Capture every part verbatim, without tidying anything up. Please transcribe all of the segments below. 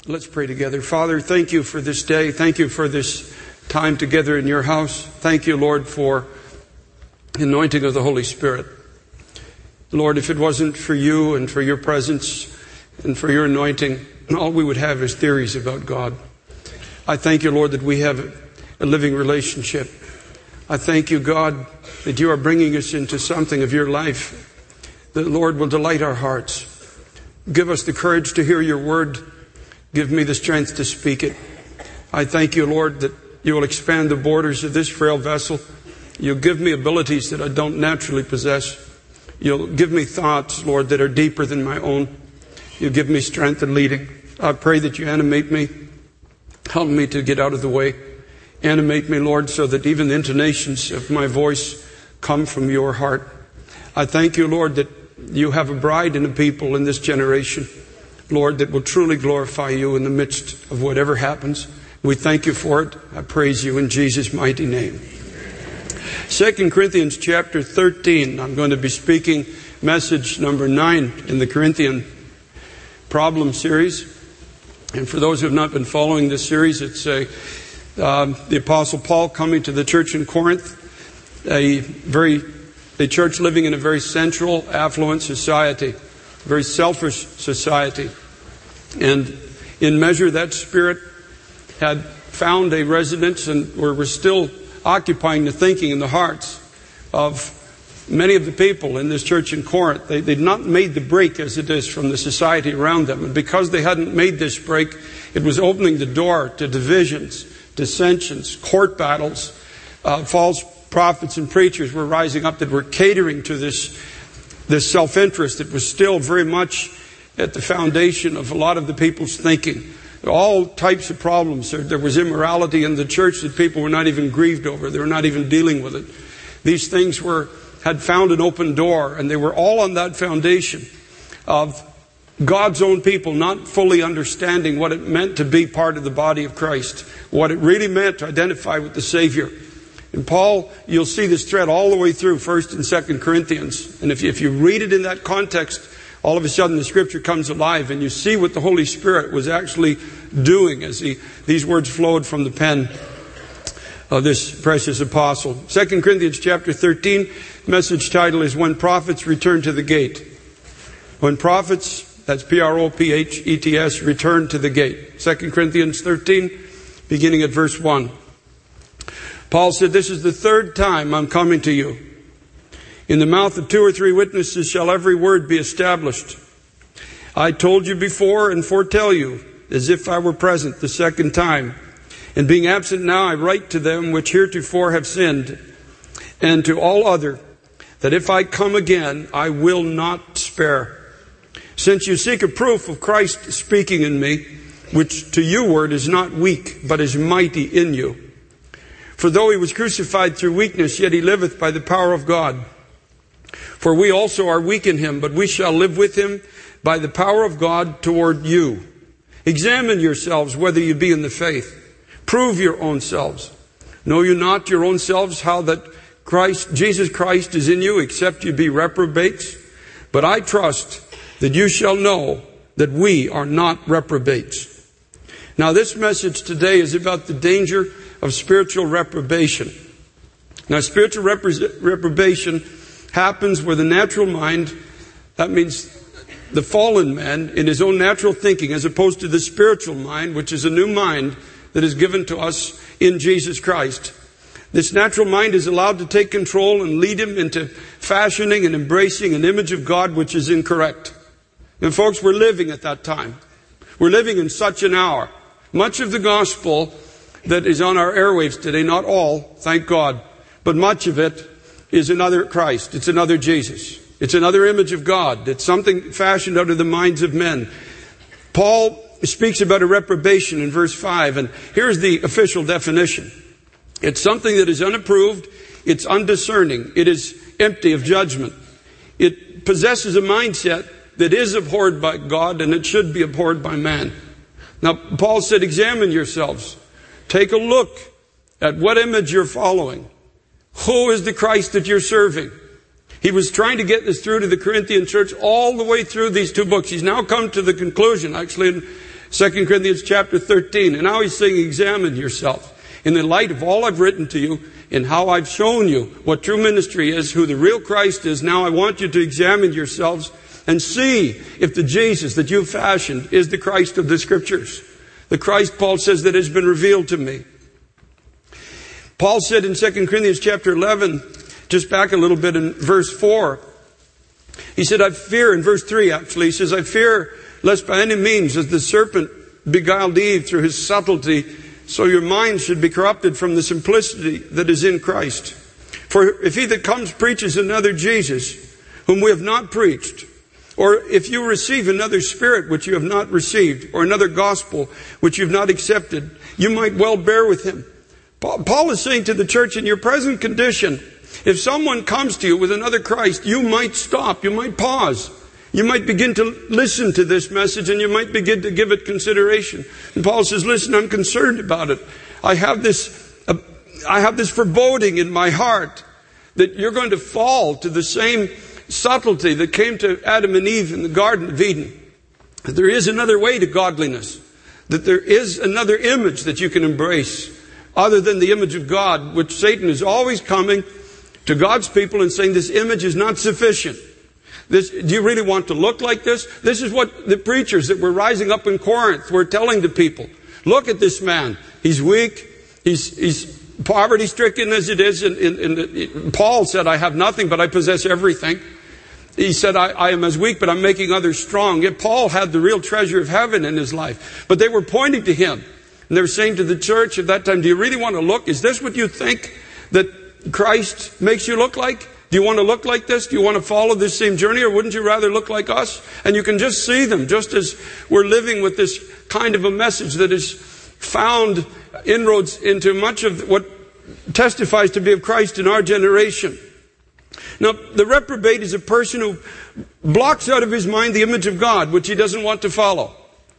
Let's pray together. Father, thank you for this day. Thank you for this time together in your house. Thank you, Lord, for the anointing of the Holy Spirit. Lord, if it wasn't for you and for your presence and for your anointing, all we would have is theories about God. I thank you, Lord, that we have a living relationship. I thank you, God, that you are bringing us into something of your life that, Lord, will delight our hearts. Give us the courage to hear your word. Give me the strength to speak it. I thank you, Lord, that you will expand the borders of this frail vessel. You'll give me abilities that I don't naturally possess. You'll give me thoughts, Lord, that are deeper than my own. You'll give me strength and leading. I pray that you animate me. Help me to get out of the way. Animate me, Lord, so that even the intonations of my voice come from your heart. I thank you, Lord, that you have a bride and a people in this generation, Lord, that will truly glorify you in the midst of whatever happens. We thank you for it. I praise you in Jesus' mighty name. Second Corinthians chapter thirteen. I'm going to be speaking message number nine in the Corinthian problem series. And for those who have not been following this series, it's a, um, the Apostle Paul coming to the church in Corinth, a very a church living in a very central, affluent society, a very selfish society. And in measure, that spirit had found a residence and were still occupying the thinking and the hearts of many of the people in this church in Corinth. They, they'd not made the break as it is from the society around them. And because they hadn't made this break, it was opening the door to divisions, dissensions, court battles. Uh, false prophets and preachers were rising up that were catering to this, this self-interest that was still very much at the foundation of a lot of the people's thinking. All types of problems. There was immorality in the church that people were not even grieved over. They were not even dealing with it. These things were had found an open door, and they were all on that foundation of God's own people not fully understanding what it meant to be part of the body of Christ, what it really meant to identify with the Savior. And Paul, you'll see this thread all the way through First and Second Corinthians. And if you, if you read it in that context, all of a sudden the Scripture comes alive and you see what the Holy Spirit was actually doing as he, these words flowed from the pen of this precious apostle. Second Corinthians chapter thirteen, message title is When Prophets Return to the Gate. When prophets, that's P R O P H E T S, return to the gate. Second Corinthians thirteen, beginning at verse one. Paul said, "This is the third time I'm coming to you. In the mouth of two or three witnesses shall every word be established. I told you before and foretell you, as if I were present the second time. And being absent now, I write to them which heretofore have sinned, and to all other, that if I come again, I will not spare. Since you seek a proof of Christ speaking in me, which to you word is not weak, but is mighty in you. For though he was crucified through weakness, yet he liveth by the power of God. For we also are weak in him, but we shall live with him by the power of God toward you. Examine yourselves whether you be in the faith. Prove your own selves. Know you not your own selves how that Christ, Jesus Christ is in you, except you be reprobates? But I trust that you shall know that we are not reprobates." Now this message today is about the danger of spiritual reprobation. Now spiritual repro- reprobation happens where the natural mind, that means the fallen man in his own natural thinking, as opposed to the spiritual mind, which is a new mind that is given to us in Jesus Christ. This natural mind is allowed to take control and lead him into fashioning and embracing an image of God which is incorrect. And folks, we're living at that time. We're living in such an hour. Much of the gospel that is on our airwaves today, not all, thank God, but much of it is another Christ. It's another Jesus. It's another image of God. It's something fashioned out of the minds of men. Paul speaks about a reprobation in verse five, and here's the official definition. It's something that is unapproved, it's undiscerning, it is empty of judgment. It possesses a mindset that is abhorred by God, and it should be abhorred by man. Now, Paul said, examine yourselves. Take a look at what image you're following. Who is the Christ that you're serving? He was trying to get this through to the Corinthian church all the way through these two books. He's now come to the conclusion, actually, in Second Corinthians chapter thirteen. And now he's saying, examine yourself. In the light of all I've written to you, and how I've shown you what true ministry is, who the real Christ is, now I want you to examine yourselves and see if the Jesus that you've fashioned is the Christ of the Scriptures. The Christ, Paul says, that has been revealed to me. Paul said in Second Corinthians chapter eleven, just back a little bit in verse four, he said, I fear, in verse three actually, he says, I fear lest by any means, as the serpent beguiled Eve through his subtlety, so your minds should be corrupted from the simplicity that is in Christ. For if he that comes preaches another Jesus, whom we have not preached, or if you receive another spirit which you have not received, or another gospel which you have not accepted, you might well bear with him. Paul is saying to the church, in your present condition, if someone comes to you with another Christ, you might stop, you might pause. You might begin to listen to this message and you might begin to give it consideration. And Paul says, listen, I'm concerned about it. I have this, uh, I have this foreboding in my heart that you're going to fall to the same subtlety that came to Adam and Eve in the Garden of Eden. That there is another way to godliness. That there is another image that you can embrace other than the image of God, which Satan is always coming to God's people and saying this image is not sufficient. This, do you really want to look like this? This is what the preachers that were rising up in Corinth were telling the people. Look at this man. He's weak. He's, he's poverty stricken as it is. And, and, and Paul said, I have nothing, but I possess everything. He said, I, I am as weak, but I'm making others strong. Yet Paul had the real treasure of heaven in his life. But they were pointing to him. And they were saying to the church at that time, do you really want to look? Is this what you think that Christ makes you look like? Do you want to look like this? Do you want to follow this same journey? Or wouldn't you rather look like us? And you can just see them, just as we're living with this kind of a message that has found inroads into much of what testifies to be of Christ in our generation. Now, the reprobate is a person who blocks out of his mind the image of God, which he doesn't want to follow.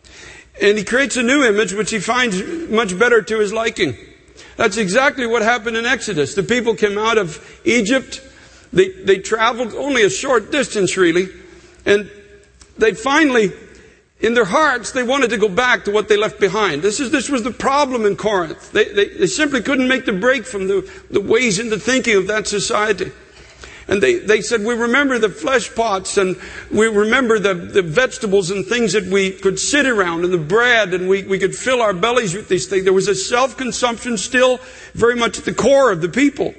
And he creates a new image, which he finds much better to his liking. That's exactly what happened in Exodus. The people came out of Egypt. They, they traveled only a short distance, really. And they finally, in their hearts, they wanted to go back to what they left behind. This is, this was the problem in Corinth. They, they, they simply couldn't make the break from the, the ways and the thinking of that society. And they, they said, we remember the flesh pots and we remember the, the vegetables and things that we could sit around and the bread and we, we could fill our bellies with these things. There was a self-consumption still very much at the core of the people.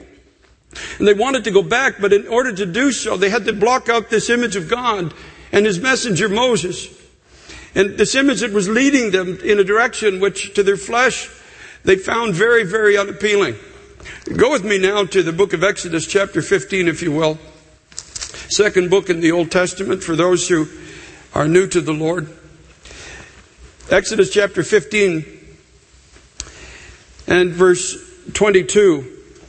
And they wanted to go back, but in order to do so, they had to block out this image of God and His messenger Moses. And this image that was leading them in a direction which to their flesh they found very, very unappealing. Go with me now to the book of Exodus chapter fifteen, if you will. Second book in the Old Testament for those who are new to the Lord. Exodus chapter fifteen and verse twenty-two.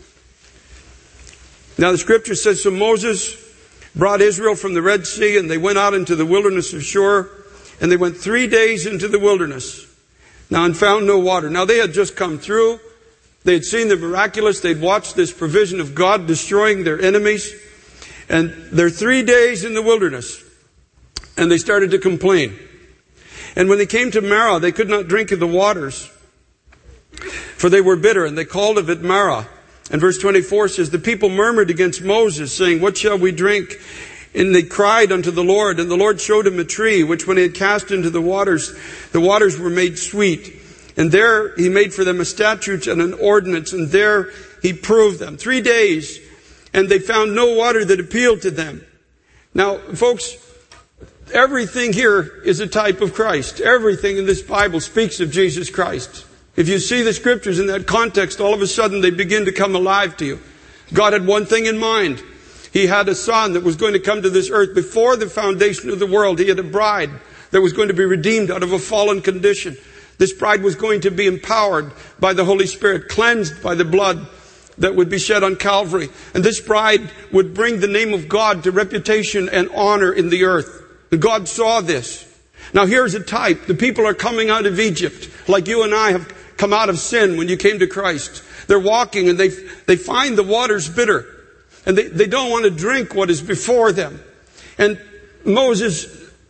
Now the scripture says, so Moses brought Israel from the Red Sea and they went out into the wilderness of Shur and they went three days into the wilderness. Now and found no water. Now they had just come through. They had seen the miraculous. They'd watched this provision of God destroying their enemies. And they're three days in the wilderness. And they started to complain. And when they came to Marah, they could not drink of the waters, for they were bitter, and they called of it Marah. And verse twenty-four says, the people murmured against Moses, saying, what shall we drink? And they cried unto the Lord, and the Lord showed him a tree, which when he had cast into the waters, the waters were made sweet. And there he made for them a statute and an ordinance, and there he proved them. Three days, and they found no water that appealed to them. Now, folks, everything here is a type of Christ. Everything in this Bible speaks of Jesus Christ. If you see the scriptures in that context, all of a sudden they begin to come alive to you. God had one thing in mind. He had a son that was going to come to this earth before the foundation of the world. He had a bride that was going to be redeemed out of a fallen condition. This bride was going to be empowered by the Holy Spirit, cleansed by the blood that would be shed on Calvary. And this bride would bring the name of God to reputation and honor in the earth. And God saw this. Now here's a type. The people are coming out of Egypt, like you and I have come out of sin when you came to Christ. They're walking and they they find the waters bitter. And they, they don't want to drink what is before them. And Moses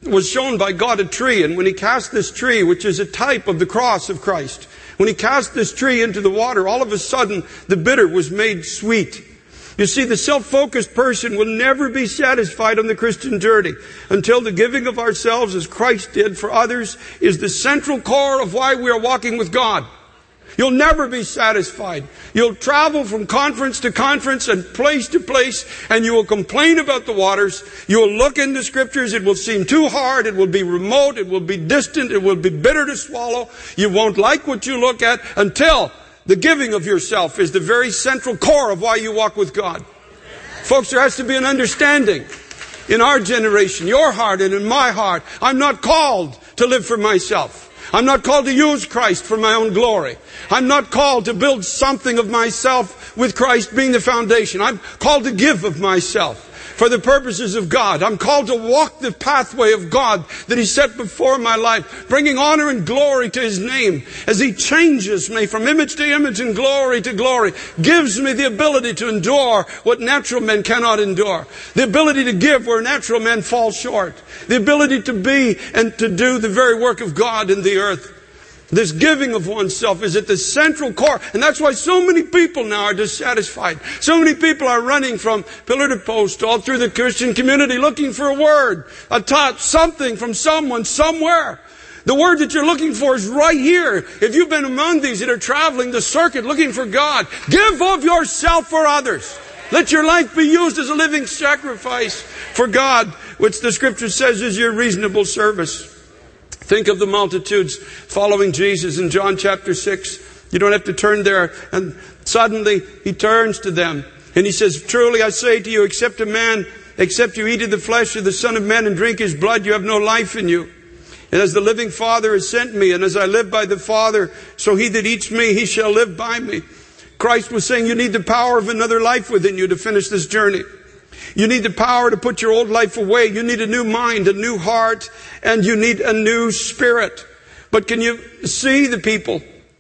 was shown by God a tree, and when he cast this tree, which is a type of the cross of Christ, when he cast this tree into the water, all of a sudden the bitter was made sweet. You see, the self-focused person will never be satisfied on the Christian journey until the giving of ourselves as Christ did for others is the central core of why we are walking with God. You'll never be satisfied. You'll travel from conference to conference and place to place, and you will complain about the waters. You will look in the scriptures. It will seem too hard. It will be remote. It will be distant. It will be bitter to swallow. You won't like what you look at until the giving of yourself is the very central core of why you walk with God. Folks, there has to be an understanding in our generation, your heart and in my heart. I'm not called to live for myself. I'm not called to use Christ for my own glory. I'm not called to build something of myself with Christ being the foundation. I'm called to give of myself for the purposes of God. I'm called to walk the pathway of God that He set before my life, bringing honor and glory to His name as He changes me from image to image and glory to glory, gives me the ability to endure what natural men cannot endure, the ability to give where natural men fall short, the ability to be and to do the very work of God in the earth. This giving of oneself is at the central core. And that's why so many people now are dissatisfied. So many people are running from pillar to post all through the Christian community looking for a word, a touch, something from someone, somewhere. The word that you're looking for is right here. If you've been among these that are traveling the circuit looking for God, give of yourself for others. Let your life be used as a living sacrifice for God, which the Scripture says is your reasonable service. Think of the multitudes following Jesus in John chapter six. You don't have to turn there. And suddenly He turns to them and He says, truly I say to you, except a man, except you eat of the flesh of the Son of Man and drink His blood, you have no life in you. And as the living Father has sent me, and as I live by the Father, so he that eats me, he shall live by me. Christ was saying you need the power of another life within you to finish this journey. You need the power to put your old life away. You need a new mind, a new heart, and you need a new spirit. But can you see the people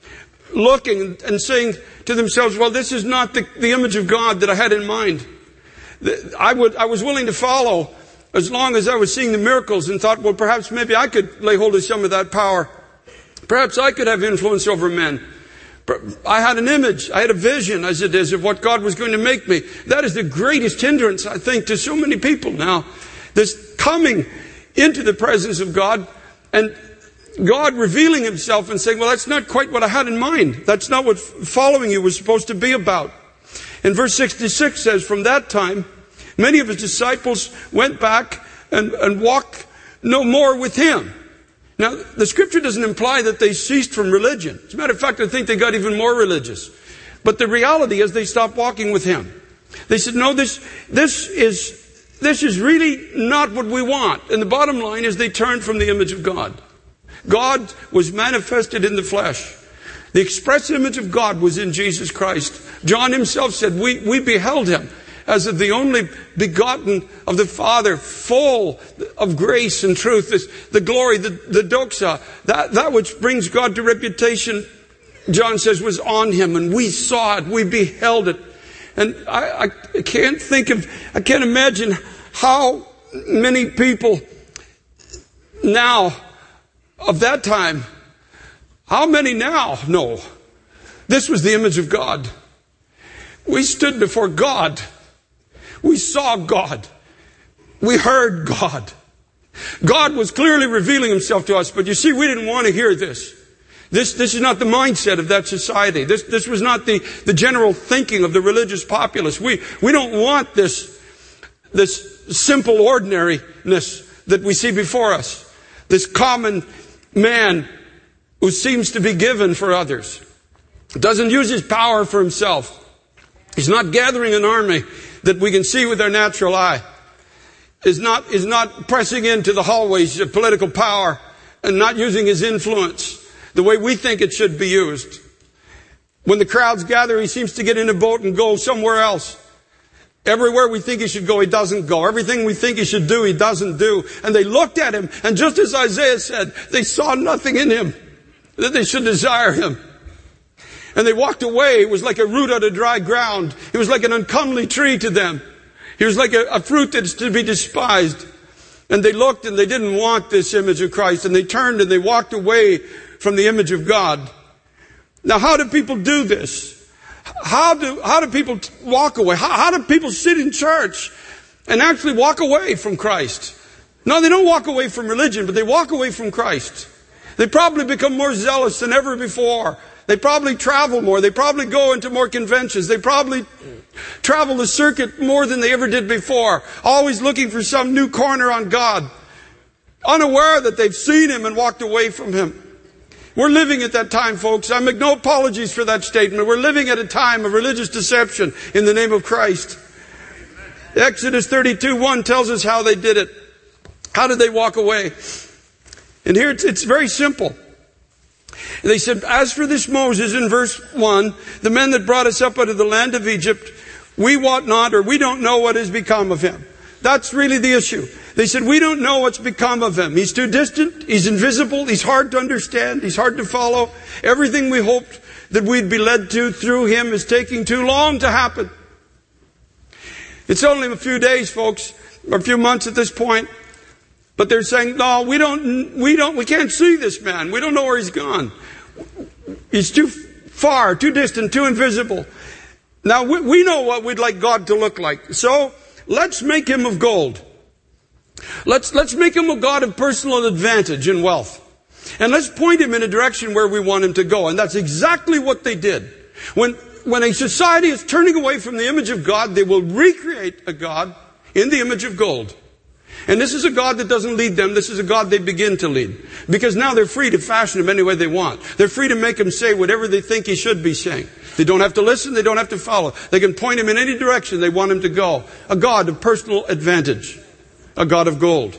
looking and saying to themselves, well, this is not the, the image of God that I had in mind. I would, I was willing to follow as long as I was seeing the miracles and thought, well, perhaps maybe I could lay hold of some of that power. Perhaps I could have influence over men. I had an image, I had a vision, as it is, of what God was going to make me. That is the greatest hindrance, I think, to so many people now. This coming into the presence of God and God revealing Himself and saying, well, that's not quite what I had in mind. That's not what following you was supposed to be about. And verse sixty-six says, from that time, many of His disciples went back and, and walked no more with Him. Now, the Scripture doesn't imply that they ceased from religion. As a matter of fact, I think they got even more religious. But the reality is they stopped walking with Him. They said, no, this, this is, this is really not what we want. And the bottom line is they turned from the image of God. God was manifested in the flesh. The express image of God was in Jesus Christ. John himself said, we, we beheld Him as of the only begotten of the Father, full of grace and truth. This, the glory, the, the doxa, that, that which brings God to reputation, John says, was on Him, and we saw it, we beheld it. And I, I can't think of, I can't imagine how many people now, of that time, how many now know this was the image of God. We stood before God. We saw God. We heard God. God was clearly revealing Himself to us, but you see, we didn't want to hear this. This, this is not the mindset of that society. This, this was not the, the general thinking of the religious populace. We, we don't want this, this simple ordinariness that we see before us. This common man who seems to be given for others. Doesn't use his power for himself. He's not gathering an army that we can see with our natural eye. Is not, is not pressing into the hallways of political power and not using his influence the way we think it should be used. When the crowds gather, he seems to get in a boat and go somewhere else. Everywhere we think he should go, he doesn't go. Everything we think he should do, he doesn't do. And they looked at him, and just as Isaiah said, they saw nothing in him that they should desire him. And they walked away. It was like a root out of dry ground. It was like an uncomely tree to them. He was like a, a fruit that's to be despised. And they looked and they didn't want this image of Christ, and they turned and they walked away from the image of God. Now, how do people do this? How do, how do people walk away? How, how do people sit in church and actually walk away from Christ? No, they don't walk away from religion, but they walk away from Christ. They probably become more zealous than ever before. They probably travel more. They probably go into more conventions. They probably travel the circuit more than they ever did before. Always looking for some new corner on God. Unaware that they've seen Him and walked away from Him. We're living at that time, folks. I make no apologies for that statement. We're living at a time of religious deception in the name of Christ. Exodus thirty-two one tells us how they did it. How did they walk away? And here it's, it's very simple. They said, as for this Moses, in verse one, the men that brought us up out of the land of Egypt, we wot not, or we don't know what has become of him. That's really the issue. They said, we don't know what's become of him. He's too distant. He's invisible. He's hard to understand. He's hard to follow. Everything we hoped that we'd be led to through him is taking too long to happen. It's only a few days, folks, or a few months at this point. But they're saying, no, we don't, we don't, we can't see this man. We don't know where he's gone. He's too far, too distant, too invisible. Now, we, we know what we'd like God to look like. So, let's make him of gold. Let's, let's make him a God of personal advantage and wealth. And let's point him in a direction where we want him to go. And that's exactly what they did. When, when a society is turning away from the image of God, they will recreate a God in the image of gold. And this is a God that doesn't lead them. This is a God they begin to lead. Because now they're free to fashion him any way they want. They're free to make him say whatever they think he should be saying. They don't have to listen. They don't have to follow. They can point him in any direction they want him to go. A God of personal advantage. A God of gold.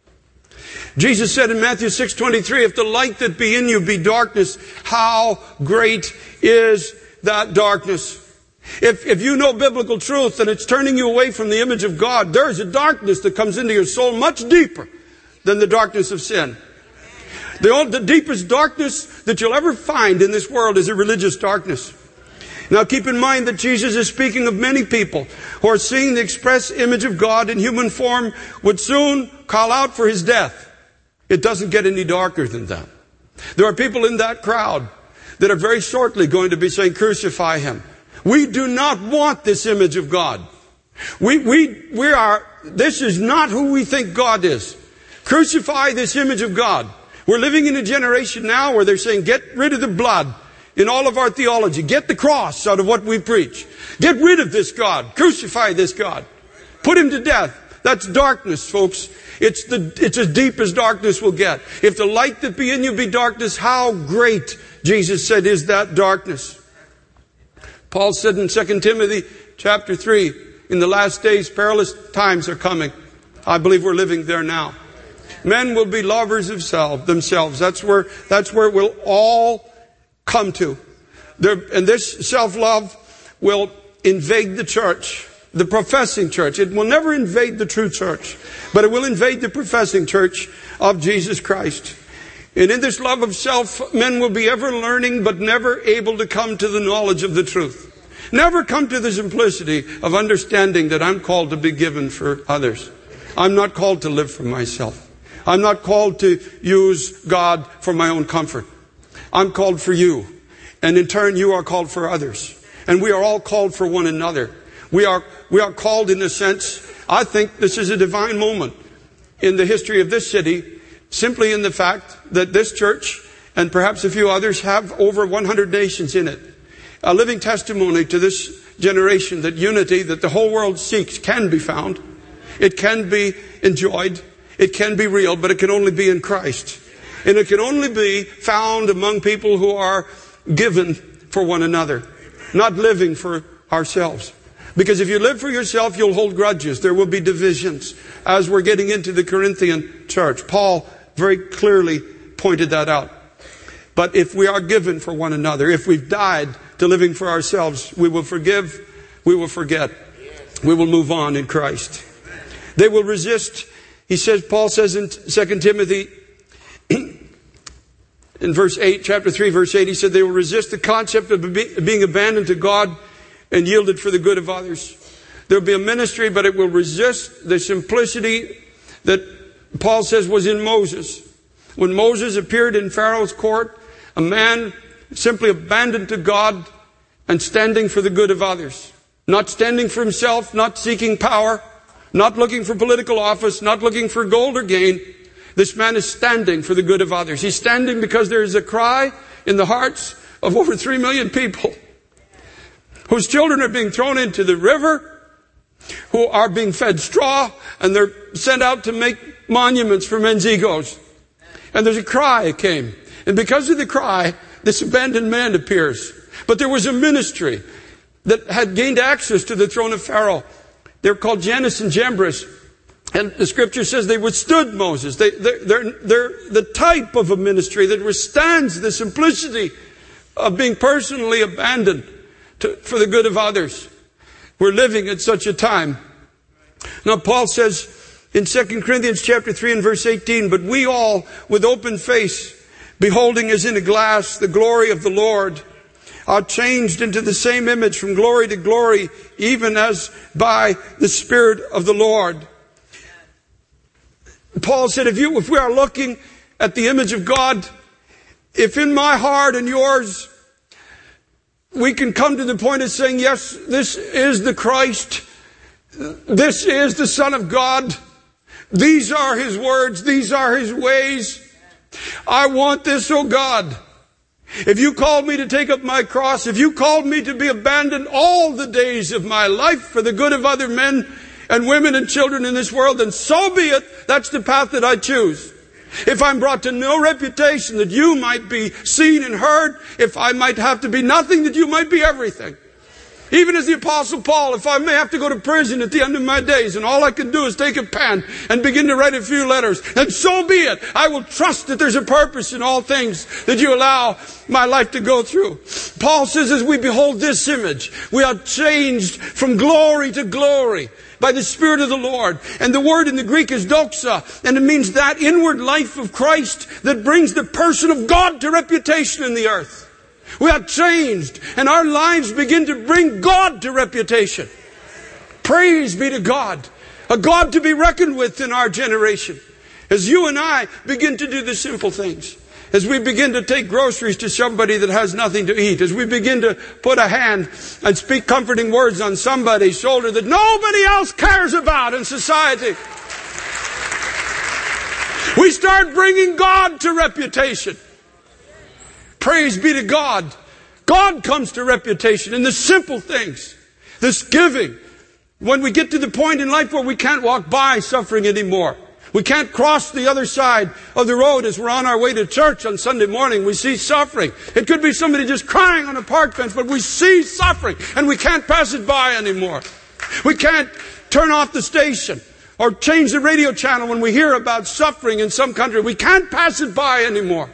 Jesus said in Matthew six twenty-three, if the light that be in you be darkness, how great is that darkness? If, if you know biblical truth and it's turning you away from the image of God, there's a darkness that comes into your soul much deeper than the darkness of sin. The, old, the deepest darkness that you'll ever find in this world is a religious darkness. Now keep in mind that Jesus is speaking of many people who are seeing the express image of God in human form would soon call out for his death. It doesn't get any darker than that. There are people in that crowd that are very shortly going to be saying, crucify him. We do not want this image of God. We, we, we are, this is not who we think God is. Crucify this image of God. We're living in a generation now where they're saying, get rid of the blood in all of our theology. Get the cross out of what we preach. Get rid of this God. Crucify this God. Put him to death. That's darkness, folks. It's the, it's as deep as darkness will get. If the light that be in you be darkness, how great, Jesus said, is that darkness. Paul said in Second Timothy chapter three, in the last days, perilous times are coming. I believe we're living there now. Men will be lovers of self, themselves. That's where, that's where we'll all come to. There, and this self-love will invade the church, the professing church. It will never invade the true church, but it will invade the professing church of Jesus Christ. And in this love of self, men will be ever learning, but never able to come to the knowledge of the truth. Never come to the simplicity of understanding that I'm called to be given for others. I'm not called to live for myself. I'm not called to use God for my own comfort. I'm called for you. And in turn, you are called for others. And we are all called for one another. We are, we are called in a sense. I think this is a divine moment in the history of this city, simply in the fact that this church and perhaps a few others have over one hundred nations in it. A living testimony to this generation that unity that the whole world seeks can be found. It can be enjoyed. It can be real, but it can only be in Christ. And it can only be found among people who are given for one another, not living for ourselves. Because if you live for yourself, you'll hold grudges. There will be divisions. As we're getting into the Corinthian church, Paul very clearly pointed that out. But if we are given for one another, if we've died to living for ourselves, we will forgive, we will forget, we will move on in Christ. They will resist. He says, Paul says in Second Timothy, in verse eight, chapter three, verse eight, he said, they will resist the concept of being abandoned to God and yielded for the good of others. There will be a ministry, but it will resist the simplicity that Paul says, was in Moses. When Moses appeared in Pharaoh's court, a man simply abandoned to God and standing for the good of others. Not standing for himself, not seeking power, not looking for political office, not looking for gold or gain. This man is standing for the good of others. He's standing because there is a cry in the hearts of over three million people whose children are being thrown into the river, who are being fed straw, and they're sent out to make monuments for men's egos. And there's a cry that came. And because of the cry, this abandoned man appears. But there was a ministry that had gained access to the throne of Pharaoh. They're called Jannes and Jambres. And the scripture says they withstood Moses. They, they're, they're, they're the type of a ministry that withstands the simplicity of being personally abandoned to, for the good of others. We're living at such a time. Now Paul says in Second Corinthians chapter three and verse eighteen, but we all with open face, beholding as in a glass the glory of the Lord, are changed into the same image from glory to glory, even as by the Spirit of the Lord. Paul said, if you, if we are looking at the image of God, if in my heart and yours, we can come to the point of saying, yes, this is the Christ. This is the Son of God. These are His words. These are His ways. I want this, oh God. If you called me to take up my cross, if you called me to be abandoned all the days of my life for the good of other men and women and children in this world, then so be it. That's the path that I choose. If I'm brought to no reputation, that you might be seen and heard. If I might have to be nothing, that you might be everything. Even as the Apostle Paul, if I may have to go to prison at the end of my days and all I can do is take a pen and begin to write a few letters, and so be it. I will trust that there's a purpose in all things that you allow my life to go through. Paul says, as we behold this image, we are changed from glory to glory by the Spirit of the Lord. And the word in the Greek is doxa, and it means that inward life of Christ that brings the person of God to reputation in the earth. We are changed, and our lives begin to bring God to reputation. Praise be to God. A God to be reckoned with in our generation. As you and I begin to do the simple things. As we begin to take groceries to somebody that has nothing to eat. As we begin to put a hand and speak comforting words on somebody's shoulder that nobody else cares about in society. We start bringing God to reputation. Praise be to God. God comes to reputation in the simple things. This giving. When we get to the point in life where we can't walk by suffering anymore. We can't cross the other side of the road as we're on our way to church on Sunday morning. We see suffering. It could be somebody just crying on a park bench, but we see suffering and we can't pass it by anymore. We can't turn off the station or change the radio channel when we hear about suffering in some country. We can't pass it by anymore.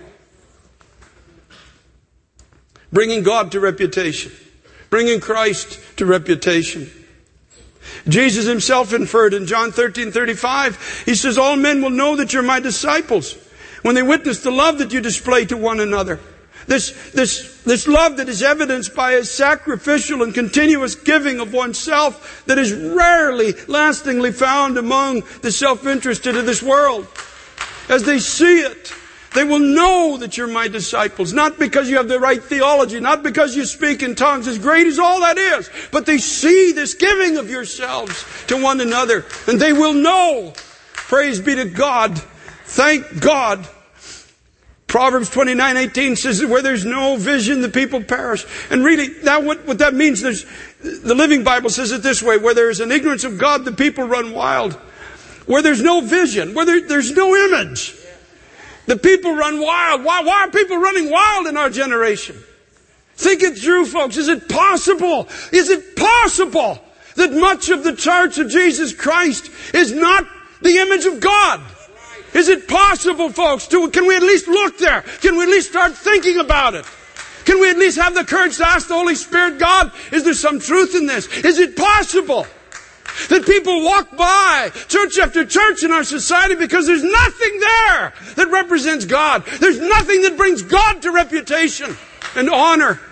Bringing God to reputation. Bringing Christ to reputation. Jesus Himself inferred in John thirteen thirty-five, He says, all men will know that you're my disciples when they witness the love that you display to one another. This, this, this love that is evidenced by a sacrificial and continuous giving of oneself that is rarely lastingly found among the self-interested of this world. As they see it, they will know that you're my disciples. Not because you have the right theology. Not because you speak in tongues. As great as all that is. But they see this giving of yourselves to one another. And they will know. Praise be to God. Thank God. Proverbs twenty-nine eighteen says that where there's no vision, the people perish. And really, that what, what that means, there's, the Living Bible says it this way. Where there is an ignorance of God, the people run wild. Where there's no vision. Where there, there's no image. The people run wild. Why, why are people running wild in our generation? Think it through, folks. Is it possible? Is it possible that much of the church of Jesus Christ is not the image of God? Is it possible, folks? To, can we at least look there? Can we at least start thinking about it? Can we at least have the courage to ask the Holy Spirit, God, is there some truth in this? Is it possible that people walk by church after church in our society because there's nothing there that represents God? There's nothing that brings God to reputation and honor.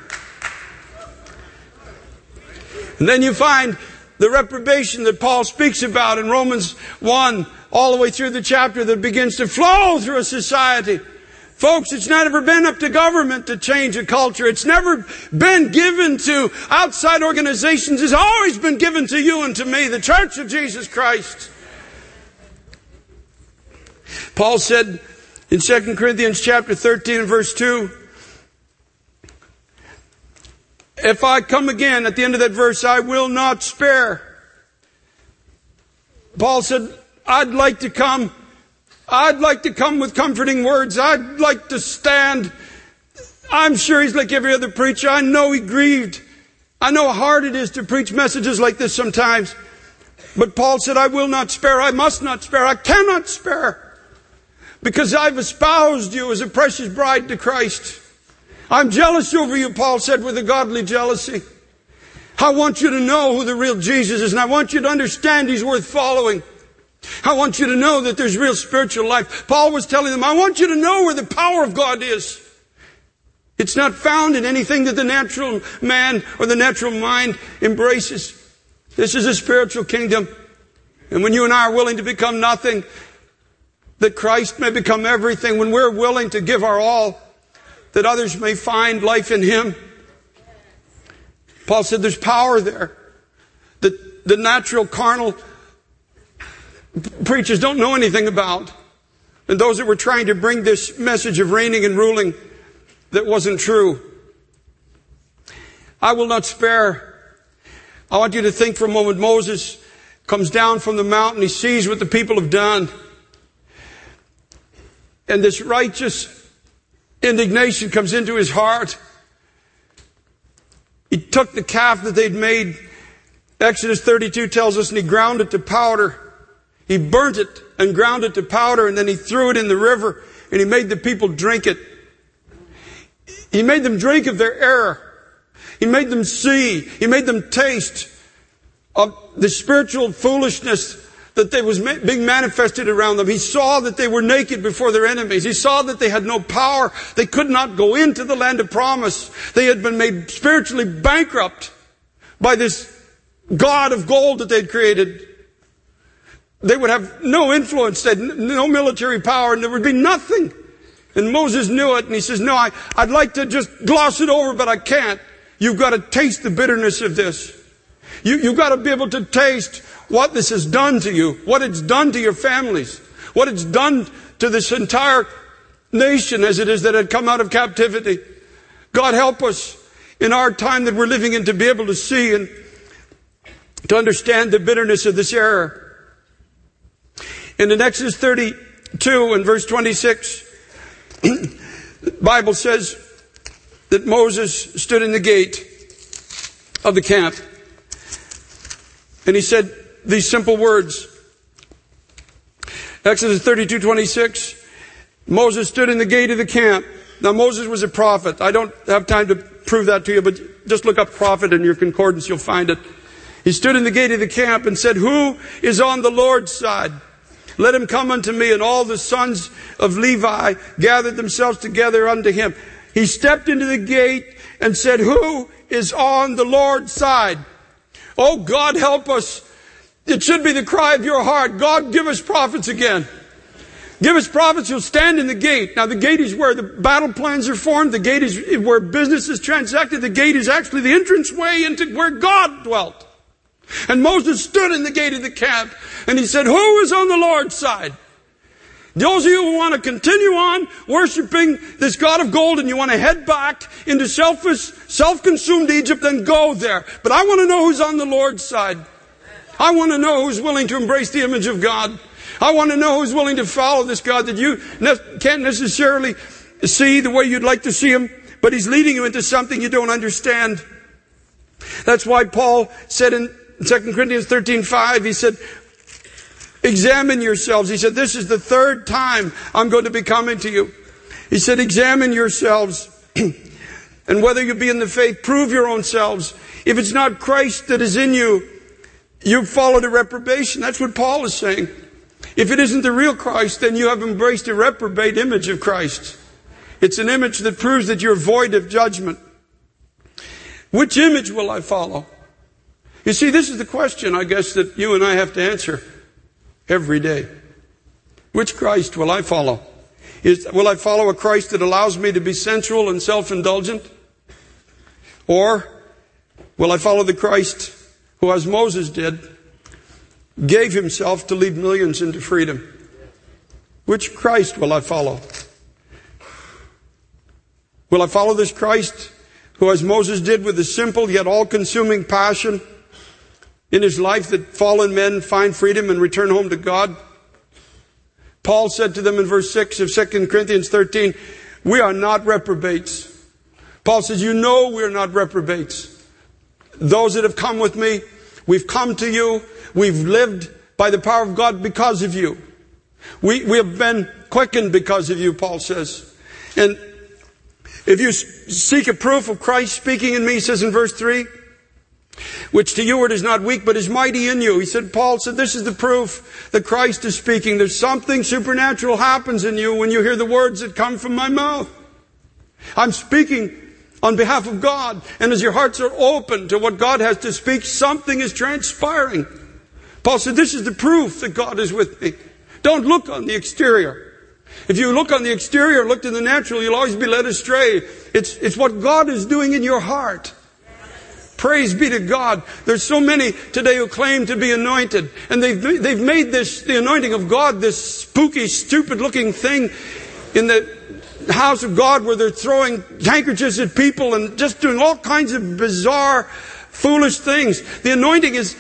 And then you find the reprobation that Paul speaks about in Romans one, all the way through the chapter that begins to flow through a society. Folks, it's never been up to government to change a culture. It's never been given to outside organizations. It's always been given to you and to me, the Church of Jesus Christ. Paul said in Second Corinthians chapter thirteen and verse two, if I come again, at the end of that verse, I will not spare. Paul said, I'd like to come. I'd like to come with comforting words. I'd like to stand. I'm sure he's like every other preacher. I know he grieved. I know how hard it is to preach messages like this sometimes. But Paul said, I will not spare. I must not spare. I cannot spare. Because I've espoused you as a precious bride to Christ. I'm jealous over you, Paul said, with a godly jealousy. I want you to know who the real Jesus is, and I want you to understand he's worth following. I want you to know that there's real spiritual life. Paul was telling them, I want you to know where the power of God is. It's not found in anything that the natural man or the natural mind embraces. This is a spiritual kingdom. And when you and I are willing to become nothing, that Christ may become everything, when we're willing to give our all, that others may find life in Him. Paul said there's power there. The, the natural, carnal preachers don't know anything about. And those that were trying to bring this message of reigning and ruling that wasn't true. I will not spare. I want you to think for a moment. Moses comes down from the mountain. He sees what the people have done. And this righteous indignation comes into his heart. He took the calf that they'd made. Exodus thirty-two tells us, and he ground it to powder. He burnt it and ground it to powder, and then he threw it in the river, and he made the people drink it. He made them drink of their error. He made them see. He made them taste of the spiritual foolishness that they was being manifested around them. He saw that they were naked before their enemies. He saw that they had no power. They could not go into the land of promise. They had been made spiritually bankrupt by this God of gold that they'd created. They would have no influence, they had no military power, and there would be nothing. And Moses knew it, and he says, no, I, I'd like to just gloss it over, but I can't. You've got to taste the bitterness of this. You, you've got to be able to taste what this has done to you, what it's done to your families, what it's done to this entire nation as it is that had come out of captivity. God help us in our time that we're living in to be able to see and to understand the bitterness of this error. And in Exodus thirty-two and verse twenty-six, the Bible says that Moses stood in the gate of the camp. And he said these simple words. Exodus thirty-two twenty-six. Moses stood in the gate of the camp. Now Moses was a prophet. I don't have time to prove that to you, but just look up prophet in your concordance, you'll find it. He stood in the gate of the camp and said, who is on the Lord's side? Let him come unto me. And all the sons of Levi gathered themselves together unto him. He stepped into the gate and said, who is on the Lord's side? Oh, God, help us. It should be the cry of your heart. God, give us prophets again. Give us prophets who'll stand in the gate. Now, the gate is where the battle plans are formed. The gate is where business is transacted. The gate is actually the entrance way into where God dwelt. And Moses stood in the gate of the camp and he said, who is on the Lord's side? Those of you who want to continue on worshiping this God of gold and you want to head back into selfish, self-consumed Egypt, then go there. But I want to know who's on the Lord's side. I want to know who's willing to embrace the image of God. I want to know who's willing to follow this God that you ne- can't necessarily see the way you'd like to see him, but he's leading you into something you don't understand. That's why Paul said in Second Corinthians thirteen five, he said, examine yourselves. He said, this is the third time I'm going to be coming to you. He said, examine yourselves. And whether you be in the faith, prove your own selves. If it's not Christ that is in you, you've followed a reprobation. That's what Paul is saying. If it isn't the real Christ, then you have embraced a reprobate image of Christ. It's an image that proves that you're void of judgment. Which image will I follow? You see, this is the question, I guess, that you and I have to answer every day. Which Christ will I follow? Is, will I follow a Christ that allows me to be sensual and self-indulgent? Or will I follow the Christ who, as Moses did, gave himself to lead millions into freedom? Which Christ will I follow? Will I follow this Christ who, as Moses did, with a simple yet all-consuming passion in his life, that fallen men find freedom and return home to God? Paul said to them in verse six of Second Corinthians thirteen, we are not reprobates. Paul says, you know we're not reprobates. Those that have come with me, we've come to you. We've lived by the power of God because of you. We, we have been quickened because of you, Paul says. And if you seek a proof of Christ speaking in me, he says in verse three, which to you it is not weak, but is mighty in you. He said, Paul said, this is the proof that Christ is speaking. There's something supernatural happens in you when you hear the words that come from my mouth. I'm speaking on behalf of God. And as your hearts are open to what God has to speak, something is transpiring. Paul said, this is the proof that God is with me. Don't look on the exterior. If you look on the exterior, look to the natural, you'll always be led astray. It's, it's what God is doing in your heart. Praise be to God. There's so many today who claim to be anointed. And they've, they've made this, the anointing of God, this spooky, stupid looking thing in the house of God where they're throwing handkerchiefs at people and just doing all kinds of bizarre, foolish things. The anointing is,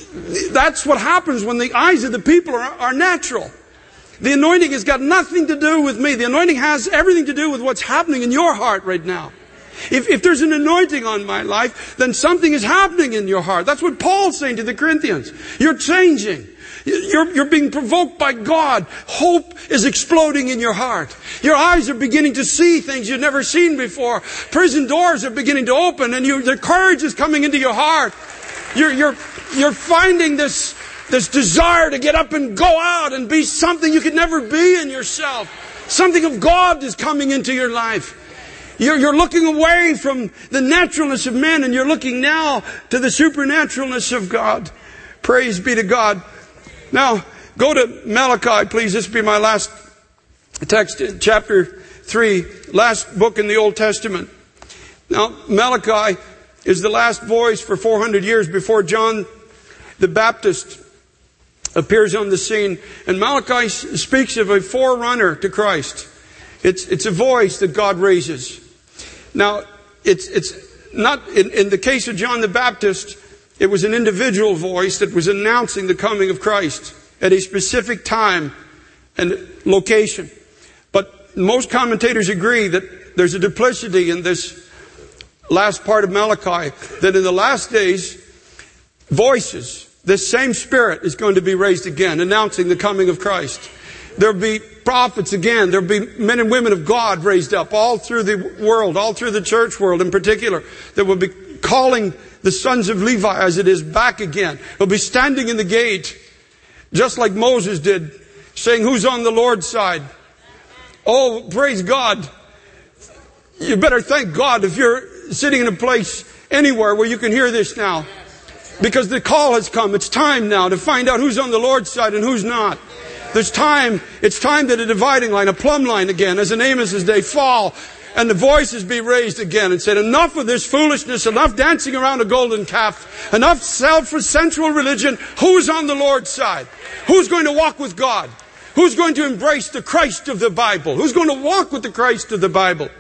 that's what happens when the eyes of the people are, are natural. The anointing has got nothing to do with me. The anointing has everything to do with what's happening in your heart right now. If, if there's an anointing on my life, then something is happening in your heart. That's what Paul's saying to the Corinthians. You're changing. You're, you're being provoked by God. Hope is exploding in your heart. Your eyes are beginning to see things you've never seen before. Prison doors are beginning to open, and you, the courage is coming into your heart. You're, you're, you're finding this, this desire to get up and go out and be something you could never be in yourself. Something of God is coming into your life. You're, you're looking away from the naturalness of men, and you're looking now to the supernaturalness of God. Praise be to God. Now, go to Malachi, please. This will be my last text, chapter three, last book in the Old Testament. Now, Malachi is the last voice for four hundred years before John the Baptist appears on the scene. And Malachi speaks of a forerunner to Christ. It's, it's a voice that God raises. Now, it's, it's not, in, in the case of John the Baptist, it was an individual voice that was announcing the coming of Christ at a specific time and location. But most commentators agree that there's a duplicity in this last part of Malachi, that in the last days, voices, this same Spirit is going to be raised again, announcing the coming of Christ. There'll be prophets again. There'll be men and women of God raised up all through the world, all through the church world in particular, that will be calling the sons of Levi, as it is, back again. They'll be standing in the gate, just like Moses did, saying, who's on the Lord's side? Oh, praise God. You better thank God if you're sitting in a place anywhere where you can hear this now. Because the call has come. It's time now to find out who's on the Lord's side and who's not. There's time, it's time that a dividing line, a plumb line again, as in Amos's day, fall, and the voices be raised again and said, enough of this foolishness, enough dancing around a golden calf, enough self-sensual religion. Who's on the Lord's side? Who's going to walk with God? Who's going to embrace the Christ of the Bible? Who's going to walk with the Christ of the Bible?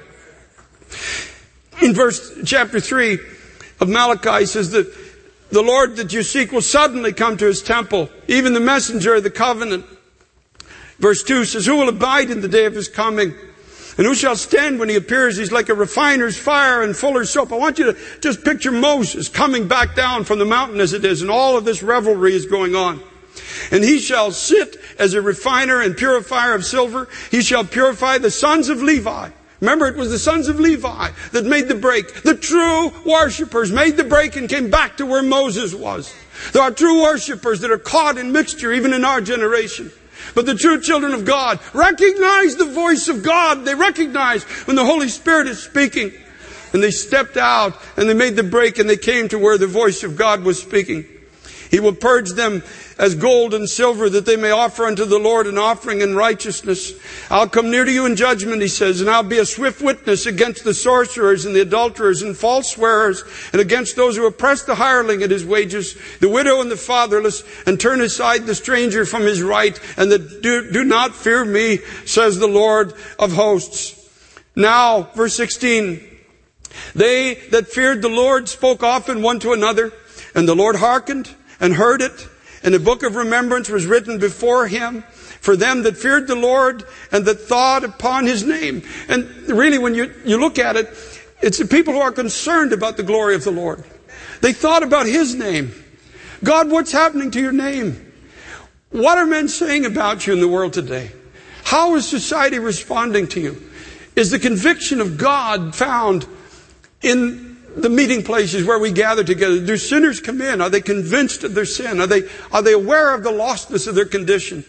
In verse chapter three of Malachi says that the Lord that you seek will suddenly come to His temple, even the messenger of the covenant. Verse two says, who will abide in the day of His coming? And who shall stand when He appears? He's like a refiner's fire and fuller's soap. I want you to just picture Moses coming back down from the mountain as it is, and all of this revelry is going on. And He shall sit as a refiner and purifier of silver. He shall purify the sons of Levi. Remember, it was the sons of Levi that made the break. The true worshipers made the break and came back to where Moses was. There are true worshipers that are caught in mixture, even in our generation. But the true children of God recognize the voice of God. They recognize when the Holy Spirit is speaking. And they stepped out and they made the break and they came to where the voice of God was speaking. He will purge them as gold and silver, that they may offer unto the Lord an offering in righteousness. I'll come near to you in judgment, he says, and I'll be a swift witness against the sorcerers and the adulterers and false swearers, and against those who oppress the hireling at his wages, the widow and the fatherless, and turn aside the stranger from his right, and that do, do not fear me, says the Lord of hosts. Now, verse sixteen, they that feared the Lord spoke often one to another, and the Lord hearkened and heard it, and a book of remembrance was written before him for them that feared the Lord and that thought upon his name. And really, when you, you look at it, it's the people who are concerned about the glory of the Lord. They thought about his name. God, what's happening to your name? What are men saying about you in the world today? How is society responding to you? Is the conviction of God found in the meeting places where we gather together? Do sinners come in? Are they convinced of their sin? Are they, are they aware of the lostness of their condition?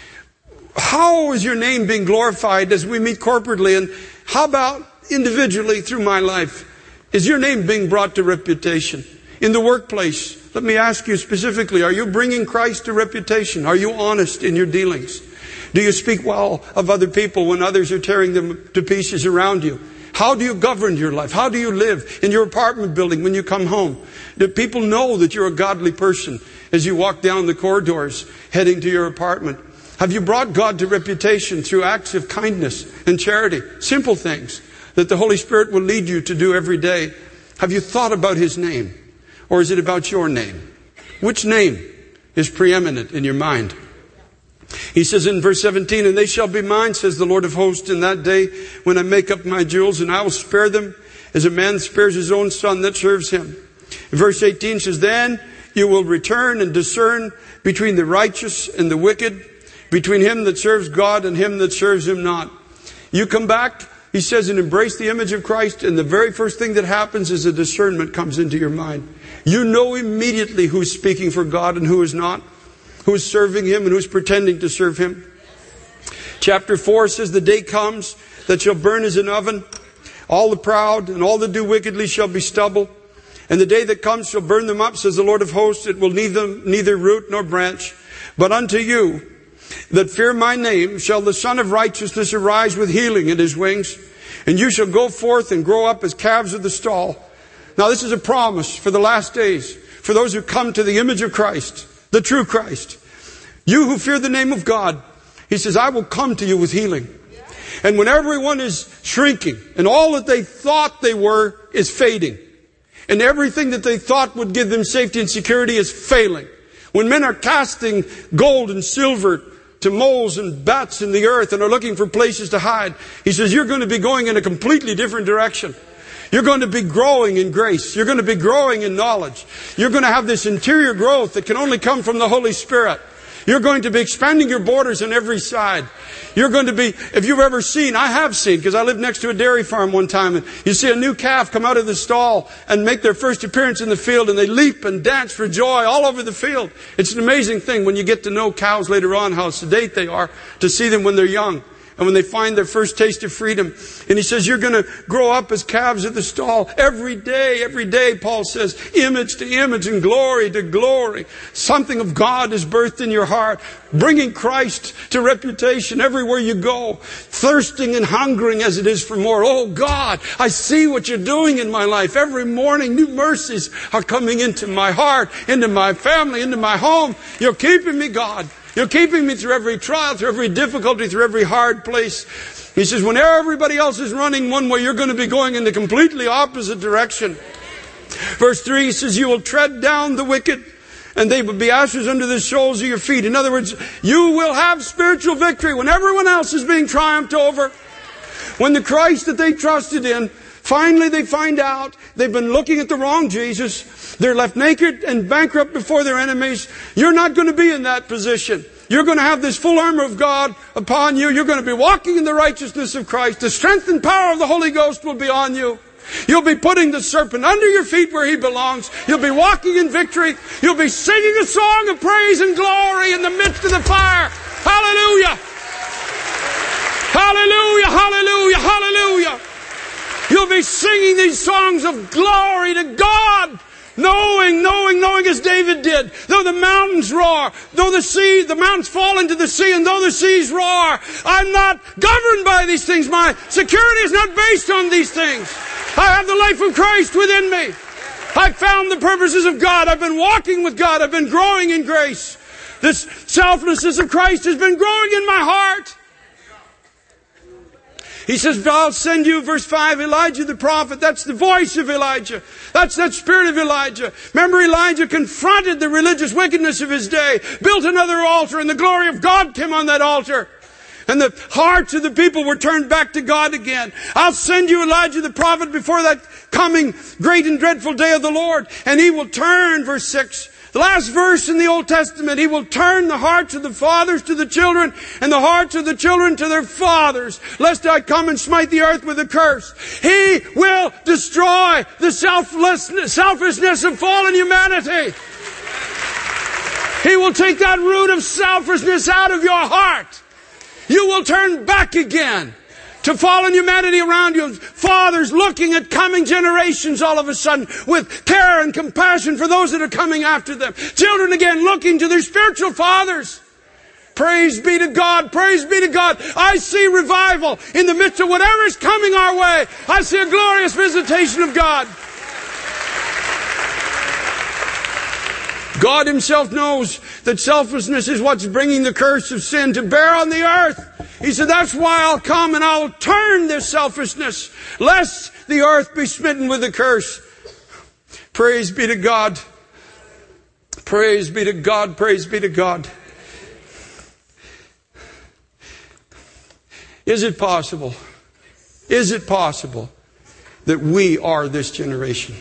How is your name being glorified as we meet corporately? And how about individually through my life? Is your name being brought to reputation? In the workplace, let me ask you specifically, are you bringing Christ to reputation? Are you honest in your dealings? Do you speak well of other people when others are tearing them to pieces around you? How do you govern your life? How do you live in your apartment building when you come home? Do people know that you're a godly person as you walk down the corridors heading to your apartment? Have you brought God to reputation through acts of kindness and charity? Simple things that the Holy Spirit will lead you to do every day. Have you thought about his name? Or is it about your name? Which name is preeminent in your mind? He says in verse seventeen, and they shall be mine, says the Lord of hosts, in that day when I make up my jewels, and I will spare them as a man spares his own son that serves him. In verse eighteen says, then you will return and discern between the righteous and the wicked, between him that serves God and him that serves him not. You come back, he says, and embrace the image of Christ, and the very first thing that happens is a discernment comes into your mind. You know immediately who's speaking for God and who is not. Who is serving him and who is pretending to serve him. Chapter four says, the day comes that shall burn as an oven. All the proud and all that do wickedly shall be stubble. And the day that comes shall burn them up, says the Lord of hosts. It will neither, neither root nor branch. But unto you that fear my name shall the Son of Righteousness arise with healing in his wings. And you shall go forth and grow up as calves of the stall. Now this is a promise for the last days. For those who come to the image of Christ. The true Christ. You who fear the name of God, he says, I will come to you with healing. And when everyone is shrinking and all that they thought they were is fading, and everything that they thought would give them safety and security is failing, when men are casting gold and silver to moles and bats in the earth and are looking for places to hide, he says, you're going to be going in a completely different direction. You're going to be growing in grace. You're going to be growing in knowledge. You're going to have this interior growth that can only come from the Holy Spirit. You're going to be expanding your borders on every side. You're going to be, if you've ever seen, I have seen, because I lived next to a dairy farm one time, and you see a new calf come out of the stall and make their first appearance in the field, and they leap and dance for joy all over the field. It's an amazing thing when you get to know cows later on, how sedate they are, to see them when they're young. And when they find their first taste of freedom. And he says, you're going to grow up as calves at the stall. Every day, every day, Paul says, image to image and glory to glory. Something of God is birthed in your heart. Bringing Christ to reputation everywhere you go. Thirsting and hungering as it is for more. Oh God, I see what you're doing in my life. Every morning, new mercies are coming into my heart, into my family, into my home. You're keeping me, God. You're keeping me through every trial, through every difficulty, through every hard place. He says, when everybody else is running one way, you're going to be going in the completely opposite direction. Verse three, he says, you will tread down the wicked, and they will be ashes under the soles of your feet. In other words, you will have spiritual victory when everyone else is being triumphed over. When the Christ that they trusted in, finally they find out they've been looking at the wrong Jesus. They're left naked and bankrupt before their enemies. You're not going to be in that position. You're going to have this full armor of God upon you. You're going to be walking in the righteousness of Christ. The strength and power of the Holy Ghost will be on you. You'll be putting the serpent under your feet where he belongs. You'll be walking in victory. You'll be singing a song of praise and glory in the midst of the fire. Hallelujah! Hallelujah! Hallelujah! Hallelujah! You'll be singing these songs of glory to God Knowing, knowing, knowing as David did. Though the mountains roar, though the sea, the mountains fall into the sea, and though the seas roar, I'm not governed by these things. My security is not based on these things. I have the life of Christ within me. I've found the purposes of God. I've been walking with God. I've been growing in grace. This selflessness of Christ has been growing in my heart. He says, I'll send you, verse five, Elijah the prophet. That's the voice of Elijah. That's that spirit of Elijah. Remember, Elijah confronted the religious wickedness of his day, built another altar, and the glory of God came on that altar. And the hearts of the people were turned back to God again. I'll send you Elijah the prophet before that coming great and dreadful day of the Lord. And he will turn, verse six, the last verse in the Old Testament, he will turn the hearts of the fathers to the children and the hearts of the children to their fathers, lest I come and smite the earth with a curse. He will destroy the selflessness, selfishness of fallen humanity. He will take that root of selfishness out of your heart. You will turn back again to fallen humanity around you. Fathers looking at coming generations all of a sudden with care and compassion for those that are coming after them. Children again looking to their spiritual fathers. Praise be to God. Praise be to God. I see revival in the midst of whatever is coming our way. I see a glorious visitation of God. God Himself knows that selflessness is what's bringing the curse of sin to bear on the earth. He said, that's why I'll come and I'll turn this selfishness, lest the earth be smitten with a curse. Praise be to God. Praise be to God. Praise be to God. Is it possible? Is it possible that we are this generation?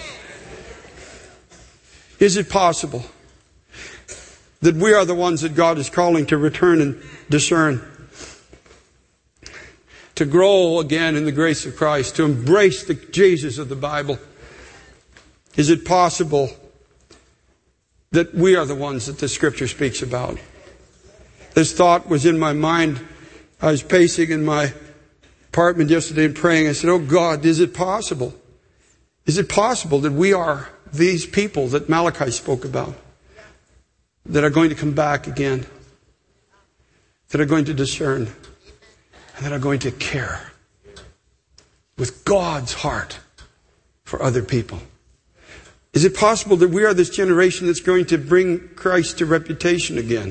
Is it possible that we are the ones that God is calling to return and discern? To grow again in the grace of Christ, to embrace the Jesus of the Bible. Is it possible that we are the ones that the Scripture speaks about? This thought was in my mind. I was pacing in my apartment yesterday and praying. I said, oh God, is it possible? Is it possible that we are these people that Malachi spoke about? That are going to come back again. That are going to discern. And that are going to care with God's heart for other people. Is it possible that we are this generation that's going to bring Christ to reputation again?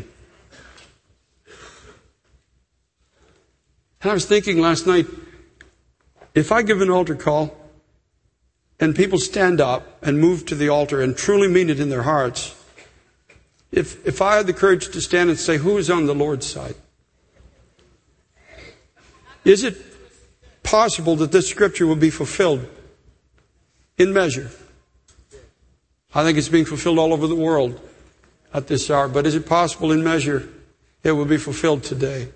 And I was thinking last night, if I give an altar call and people stand up and move to the altar and truly mean it in their hearts, if, if I had the courage to stand and say, who is on the Lord's side? Is it possible that this scripture will be fulfilled in measure? I think it's being fulfilled all over the world at this hour. But is it possible in measure it will be fulfilled today?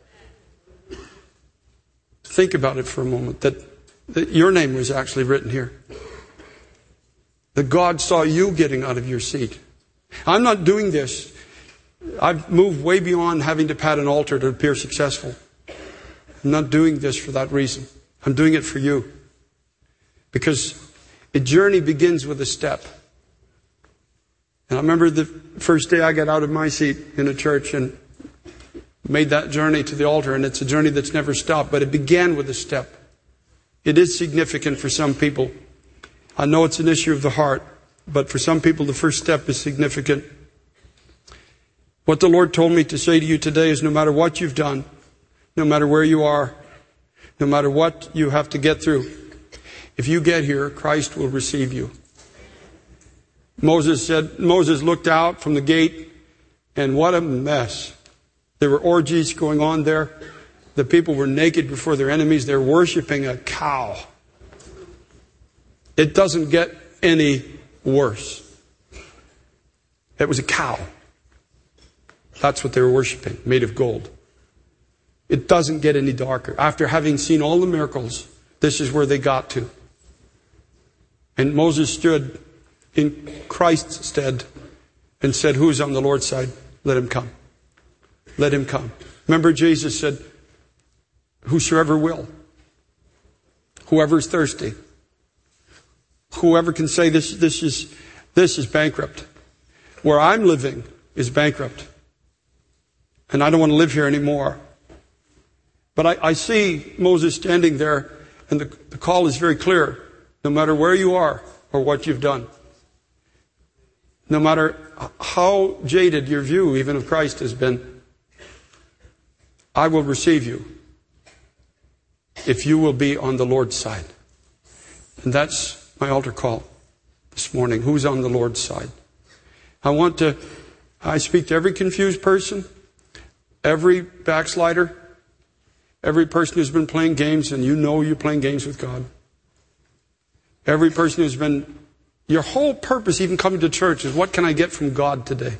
Think about it for a moment. That, that your name was actually written here. That God saw you getting out of your seat. I'm not doing this. I've moved way beyond having to pat an altar to appear successful. I'm not doing this for that reason. I'm doing it for you. Because a journey begins with a step. And I remember the first day I got out of my seat in a church and made that journey to the altar. And it's a journey that's never stopped. But it began with a step. It is significant for some people. I know it's an issue of the heart. But for some people, the first step is significant. What the Lord told me to say to you today is no matter what you've done, no matter where you are, no matter what you have to get through, if you get here, Christ will receive you. Moses said, Moses looked out from the gate, and what a mess. There were orgies going on there. The people were naked before their enemies. They're worshiping a cow. It doesn't get any worse. It was a cow. That's what they were worshiping, made of gold. It doesn't get any darker. After having seen all the miracles, this is where they got to. And Moses stood in Christ's stead and said, who is on the Lord's side? Let him come. Let him come. Remember, Jesus said, whosoever will, whoever is thirsty, whoever can say this, this is, this is bankrupt. Where I'm living is bankrupt. And I don't want to live here anymore. But I, I see Moses standing there, and the, the call is very clear. No matter where you are or what you've done, no matter how jaded your view even of Christ has been, I will receive you if you will be on the Lord's side. And that's my altar call this morning. Who's on the Lord's side? I want to, I speak to every confused person, every backslider, every person who's been playing games, and you know you're playing games with God. Every person who's been, your whole purpose even coming to church is what can I get from God today?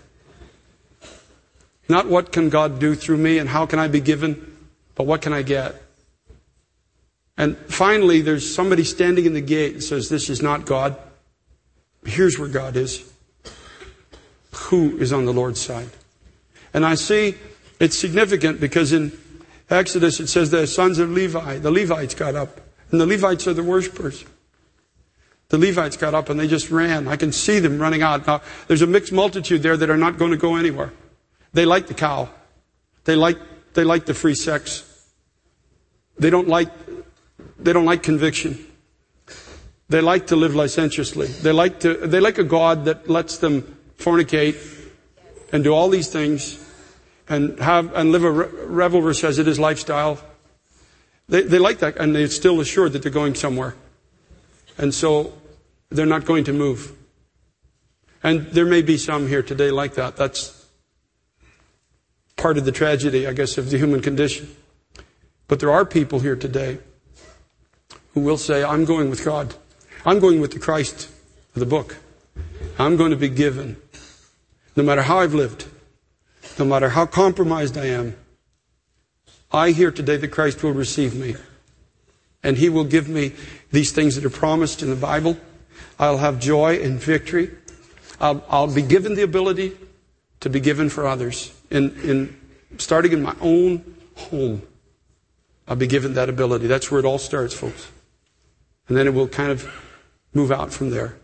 Not what can God do through me and how can I be given, but what can I get? And finally, there's somebody standing in the gate and says, this is not God. Here's where God is. Who is on the Lord's side? And I see it's significant because in Exodus it says the sons of Levi, the Levites got up. And the Levites are the worshipers. The Levites got up and they just ran. I can see them running out. Now, there's a mixed multitude there that are not going to go anywhere. They like the cow. They like, they like the free sex. They don't like, they don't like conviction. They like to live licentiously. They like to, they like a God that lets them fornicate and do all these things and have, and live a revelrous as it is lifestyle. They, they like that, and they're still assured that they're going somewhere. And so they're not going to move. And there may be some here today like that. That's part of the tragedy, I guess, of the human condition. But there are people here today who will say, I'm going with God. I'm going with the Christ of the book. I'm going to be given. No matter how I've lived, no matter how compromised I am, I hear today that Christ will receive me. And He will give me these things that are promised in the Bible. I'll have joy and victory. I'll, I'll be given the ability to be given for others. In, in starting in my own home, I'll be given that ability. That's where it all starts, folks. And then it will kind of move out from there.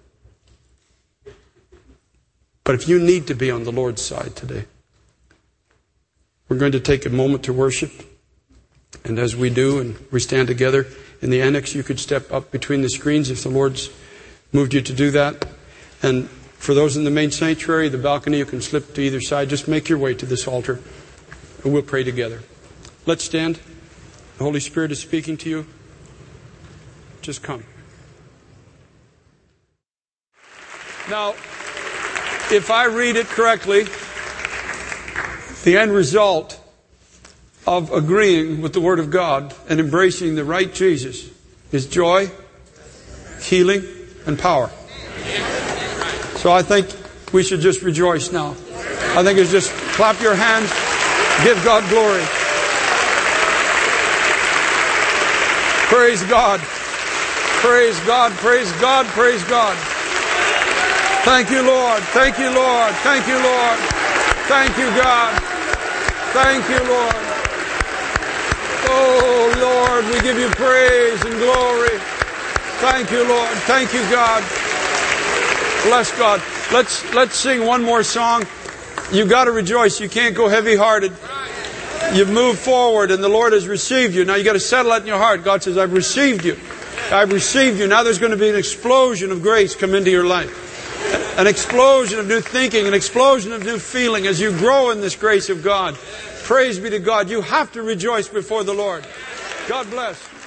But if you need to be on the Lord's side today, we're going to take a moment to worship. And as we do, and we stand together in the annex, you could step up between the screens if the Lord's moved you to do that. And for those in the main sanctuary, the balcony, you can slip to either side. Just make your way to this altar, and we'll pray together. Let's stand. The Holy Spirit is speaking to you. Just come. Now, if I read it correctly, the end result of agreeing with the Word of God and embracing the right Jesus is joy, healing, and power. So I think we should just rejoice now. I think it's just clap your hands, give God glory. Praise God. Praise God, praise God, praise God. Thank you, Lord. Thank you, Lord. Thank you, Lord. Thank you, God. Thank you, Lord. Oh, Lord, we give you praise and glory. Thank you, Lord. Thank you, God. Bless God. Let's let's sing one more song. You've got to rejoice. You can't go heavy-hearted. You've moved forward and the Lord has received you. Now you've got to settle that in your heart. God says, I've received you. I've received you. Now there's going to be an explosion of grace come into your life. An explosion of new thinking, an explosion of new feeling as you grow in this grace of God. Praise be to God. You have to rejoice before the Lord. God bless.